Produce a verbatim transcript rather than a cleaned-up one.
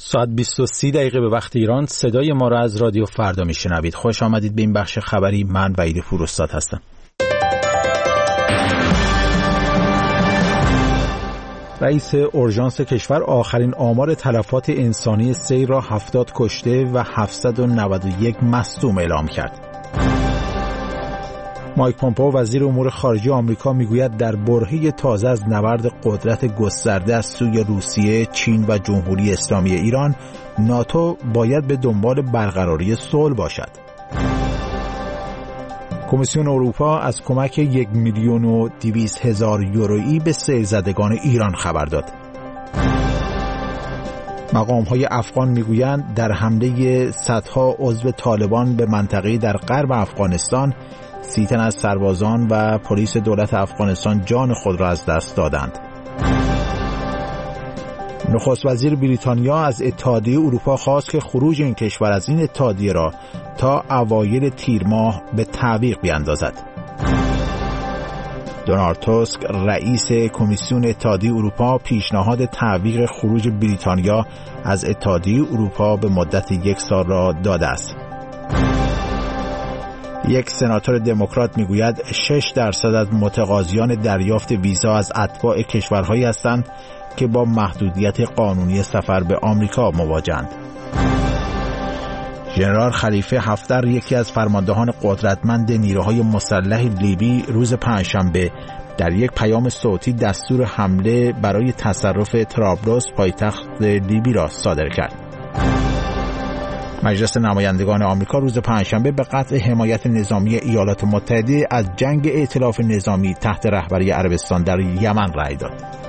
ساعت بیست و سه دقیقه به وقت ایران. صدای ما را از رادیو فردا میشنوید. خوش آمدید به این بخش خبری. من وحید فروستاد هستم. رئیس اورژانس کشور آخرین آمار تلفات انسانی سیل را هفتاد کشته و هفتصد و نود و یک مصدوم اعلام کرد. مایک پومپئو وزیر امور خارجه آمریکا میگوید در برهه تازه از نبرد قدرت گسترده از سوی روسیه، چین و جمهوری اسلامی ایران، ناتو باید به دنبال برقراری صلح باشد. کمیسیون اروپا از کمک یک میلیون و دویست هزار یورویی به سیل زدگان ایران خبر داد. مقام‌های افغان میگویند در حمله صدها عضو طالبان به منطقه‌ای در غرب افغانستان، سی تن از سربازان و پلیس دولت افغانستان جان خود را از دست دادند. نخست وزیر بریتانیا از اتحادیه اروپا خواست که خروج این کشور از این اتحادیه را تا اوایل تیر ماه به تعویق بیاندازد. دونالد تاسک رئیس کمیسیون اتحادیه اروپا پیشنهاد تعویق خروج بریتانیا از اتحادیه اروپا به مدت یک سال را داده است. یک سناتور دموکرات میگوید شش درصد از متقاضیان دریافت ویزا از اتباع کشورهایی هستند که با محدودیت قانونی سفر به آمریکا مواجه‌اند. ژنرال خلیفه حفتر، یکی از فرماندهان قدرتمند نیروهای مسلح لیبی، روز پنجشنبه در یک پیام صوتی دستور حمله برای تصرف طرابلس پایتخت لیبی را صادر کرد. مجلس نمایندگان آمریکا روز پنجشنبه به قطع حمایت نظامی ایالات متحده از جنگ ائتلاف نظامی تحت رهبری عربستان در یمن رأی داد.